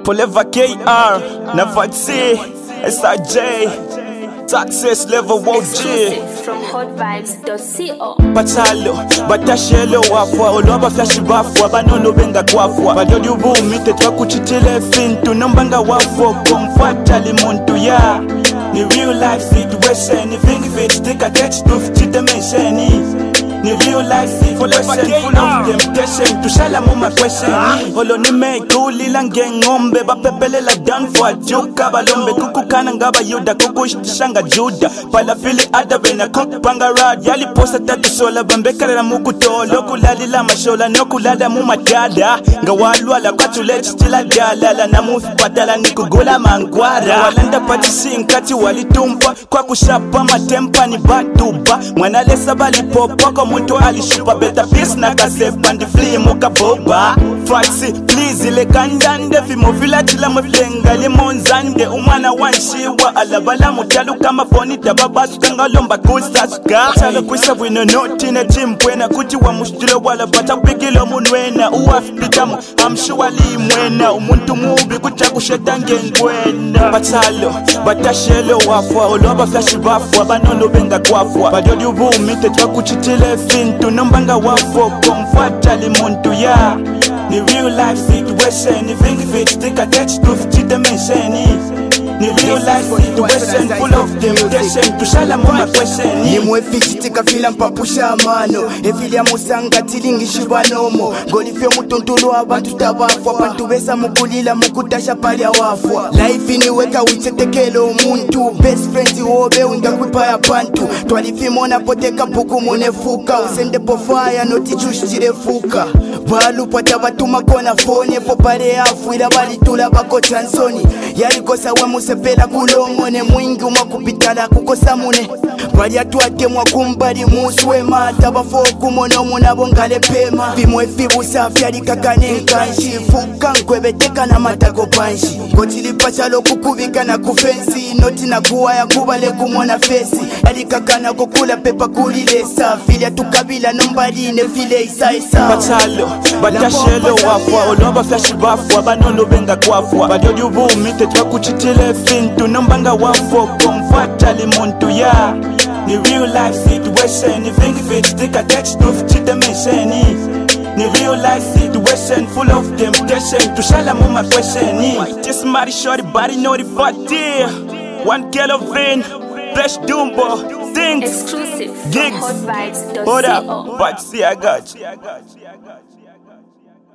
Forever KR, Never T, SRJ, Success Level OG. From hotvibes.co. Batalo, batashelo wafwa Oloba flash bafwa, banono benga kwafwa Badodi ubumi tetwa kuchitile fintu Nombanga wafwa, kumfata limuntu ya Ni real life situation, ni vingi fit Tika text to fitite mensheni Ni real life situation, full of temptation Tushala muma question Holo ni make ulila ngengombe Bapepele la down for juka Balombe kukukana ngaba yuda Kukushishanga juda Pala fili adabena kukpanga rad Yali posta tatu sola Bambekara mukutolo Kulalila mashola Nokulala mumadala Ngawalwala kwa tulech stila dalala Na mufi padala nikugula mangwara Walanda patisi nkati walitumpa Kwa kushapa matempa ni batuba Mwana lesa bali popa Kwa muntu alishupa Beta peace na kasepa Ndi flee muka boba Faxi please ile kandande Fimo vila chila mflenga Limonzande umwana wanshiwa Alabala mutalu kama foni Tababasu kangalomba kusasuka Tala kuisa wino noti na timpwena Kuti wa mushtilo wala bata upigilo munwena Uwafipitamu amshuwa limwena Umuntu mubi kucha kushetange ngwena Batalo, batashelo wafwa Oloba flash bafwa, banono benga kwafwa Badodi ubumi tetwa kuchitile fintu Nombanga wafwa, kumfata limuntu ya Ni real life situation, ni vingi fit Tika text to fitite mensheni Ni real life situation, full of temptation Tushala muma question Nimwe fichitika fila mpapusha amano Efilia musanga tilingi shibanomo Golifyo mutuntulu abantu tabafwa Pantu besa mukulila mukutasha pali ya wafwa Life niweka wichetekelo muntu Best friends wobe unga kwipa ya pantu Twalifimona poteka buku munefuka Usende pofaya noti chushire fuka Balu pata batuma kona fone Popare afu ila bali tula bako chansoni Yali kosa we musepela kulomone Mwingi umakupitala kukosa mune Bali atuate mwakumbali muswe mata Bafoku monomu nabo ngale pema Vimwe fibu safi alikakane nkanshi Fuka nkwebeteka na matako panshi Kotili pachalo kukubika na kufensi Noti na kuwaya kubale kumona fesi Alikakana kukula pepa kulile safi Lia tukabila nombaline file isa isa Batalo, batashelo wafwa Oloba flash bafwa, banono benga kwafwa Badodi ubumi tetwa kuchitile fintu Nombanga wafwa, kumfata limuntu ya Ni real life situation, ni vingi fit Tika text to fitite mensheni Ni real life situation, full of temptation Tushala muma question Just mari shorty body know the fatty One Kelvin, Fresh Dumbo, Things Exclusive from Gigs. hotvibes.co. Hold up, but see I got you